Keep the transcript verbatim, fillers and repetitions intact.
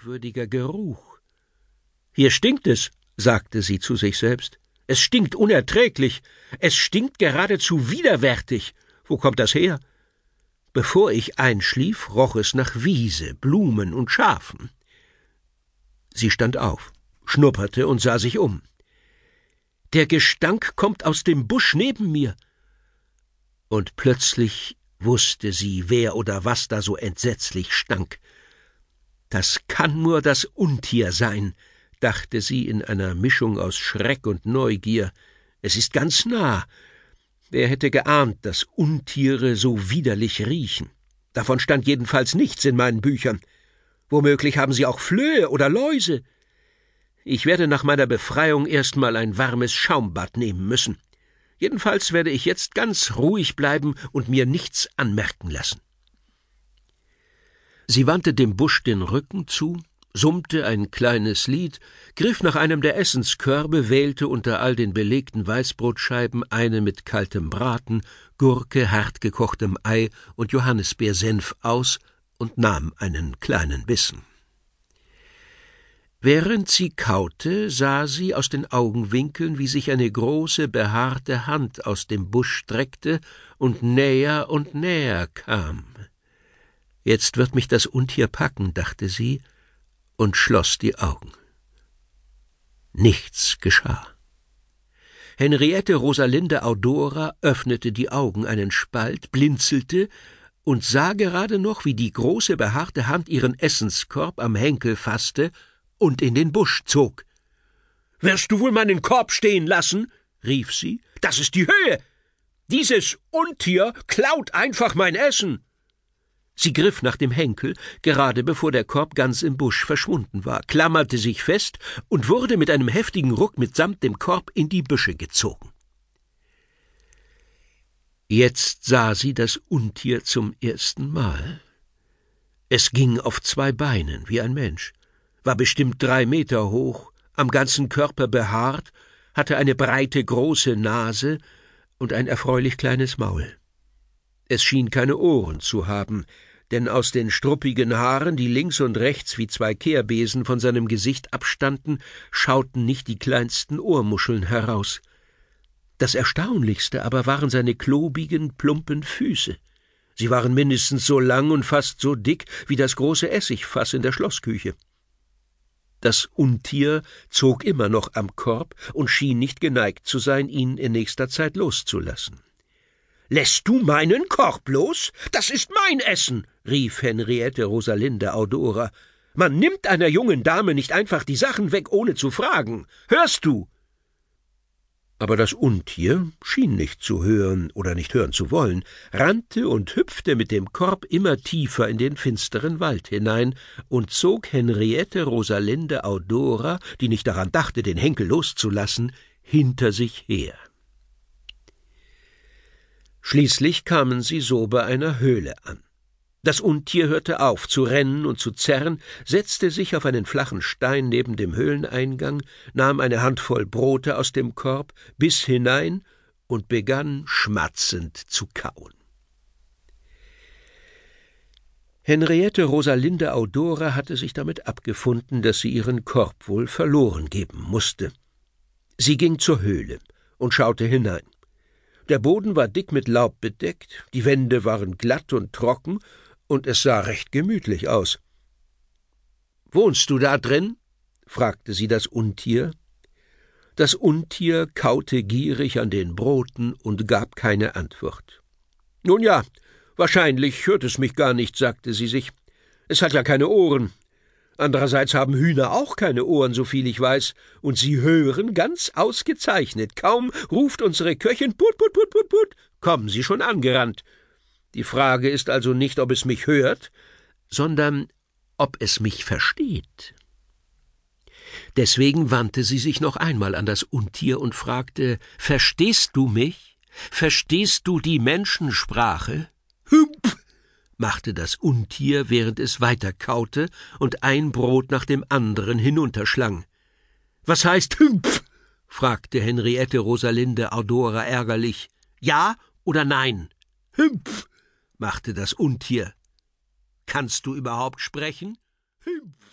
merkwürdiger Geruch. »Hier stinkt es«, sagte sie zu sich selbst. »Es stinkt unerträglich. Es stinkt geradezu widerwärtig. Wo kommt das her?« Bevor ich einschlief, roch es nach Wiese, Blumen und Schafen. Sie stand auf, schnupperte und sah sich um. »Der Gestank kommt aus dem Busch neben mir.« Und plötzlich wusste sie, wer oder was da so entsetzlich stank. »Das kann nur das Untier sein«, dachte sie in einer Mischung aus Schreck und Neugier. »Es ist ganz nah. Wer hätte geahnt, dass Untiere so widerlich riechen? Davon stand jedenfalls nichts in meinen Büchern. Womöglich haben sie auch Flöhe oder Läuse. Ich werde nach meiner Befreiung erst mal ein warmes Schaumbad nehmen müssen. Jedenfalls werde ich jetzt ganz ruhig bleiben und mir nichts anmerken lassen.« Sie wandte dem Busch den Rücken zu, summte ein kleines Lied, griff nach einem der Essenskörbe, wählte unter all den belegten Weißbrotscheiben eine mit kaltem Braten, Gurke, hartgekochtem Ei und Johannisbeersenf aus und nahm einen kleinen Bissen. Während sie kaute, sah sie aus den Augenwinkeln, wie sich eine große, behaarte Hand aus dem Busch streckte und näher und näher kam. »Jetzt wird mich das Untier packen«, dachte sie, und schloss die Augen. Nichts geschah. Henriette Rosalinde Audora öffnete die Augen einen Spalt, blinzelte und sah gerade noch, wie die große, behaarte Hand ihren Essenskorb am Henkel fasste und in den Busch zog. »Wirst du wohl meinen Korb stehen lassen?« rief sie. »Das ist die Höhe! Dieses Untier klaut einfach mein Essen!« Sie griff nach dem Henkel, gerade bevor der Korb ganz im Busch verschwunden war, klammerte sich fest und wurde mit einem heftigen Ruck mitsamt dem Korb in die Büsche gezogen. Jetzt sah sie das Untier zum ersten Mal. Es ging auf zwei Beinen wie ein Mensch, war bestimmt drei Meter hoch, am ganzen Körper behaart, hatte eine breite, große Nase und ein erfreulich kleines Maul. Es schien keine Ohren zu haben, denn aus den struppigen Haaren, die links und rechts wie zwei Kehrbesen von seinem Gesicht abstanden, schauten nicht die kleinsten Ohrmuscheln heraus. Das Erstaunlichste aber waren seine klobigen, plumpen Füße. Sie waren mindestens so lang und fast so dick wie das große Essigfass in der Schlossküche. Das Untier zog immer noch am Korb und schien nicht geneigt zu sein, ihn in nächster Zeit loszulassen. »Lässt du meinen Korb los? Das ist mein Essen«, rief Henriette Rosalinde Audora. »Man nimmt einer jungen Dame nicht einfach die Sachen weg, ohne zu fragen. Hörst du?« Aber das Untier schien nicht zu hören oder nicht hören zu wollen, rannte und hüpfte mit dem Korb immer tiefer in den finsteren Wald hinein und zog Henriette Rosalinde Audora, die nicht daran dachte, den Henkel loszulassen, hinter sich her. Schließlich kamen sie so bei einer Höhle an. Das Untier hörte auf zu rennen und zu zerren, setzte sich auf einen flachen Stein neben dem Höhleneingang, nahm eine Handvoll Brote aus dem Korb, biss hinein und begann schmatzend zu kauen. Henriette Rosalinde Audora hatte sich damit abgefunden, dass sie ihren Korb wohl verloren geben musste. Sie ging zur Höhle und schaute hinein. Der Boden war dick mit Laub bedeckt, die Wände waren glatt und trocken, und es sah recht gemütlich aus. »Wohnst du da drin?« fragte sie das Untier. Das Untier kaute gierig an den Broten und gab keine Antwort. »Nun ja, wahrscheinlich hört es mich gar nicht«, sagte sie sich. »Es hat ja keine Ohren. Andererseits haben Hühner auch keine Ohren, soviel ich weiß, und sie hören ganz ausgezeichnet. Kaum ruft unsere Köchin »Put, put, put, put, put«, kommen sie schon angerannt. Die Frage ist also nicht, ob es mich hört, sondern ob es mich versteht.« Deswegen wandte sie sich noch einmal an das Untier und fragte, »Verstehst du mich? Verstehst du die Menschensprache?« »Hümpf«, machte das Untier, während es weiterkaute und ein Brot nach dem anderen hinunterschlang. »Was heißt Hümpf?« fragte Henriette Rosalinde Audora ärgerlich. »Ja oder nein?« »Hümpf«, machte das Untier. »Kannst du überhaupt sprechen?« »Hümpf.«